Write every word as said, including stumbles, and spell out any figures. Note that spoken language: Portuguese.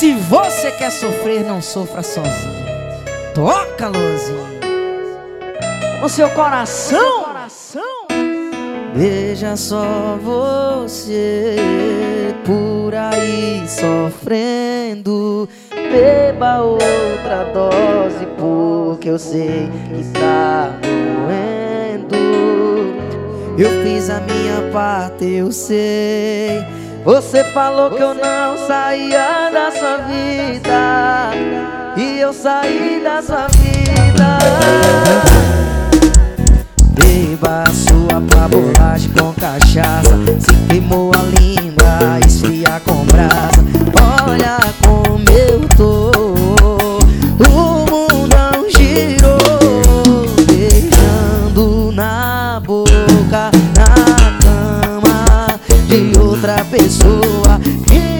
Se você quer sofrer, não sofra sozinho. Toca, Luanzinho. O seu coração. Veja só você por aí sofrendo. Beba outra dose, porque eu sei que tá doendo. Eu fiz a minha parte, eu sei. Você falou que eu não saía da sua vida, e eu saí da sua vida. Beba a sua pra bolacha com cachaça. Se queimou a língua, esfria com brasa. Olha como eu tô, o mundão girou. Beijando na boca, na cama de outra pessoa.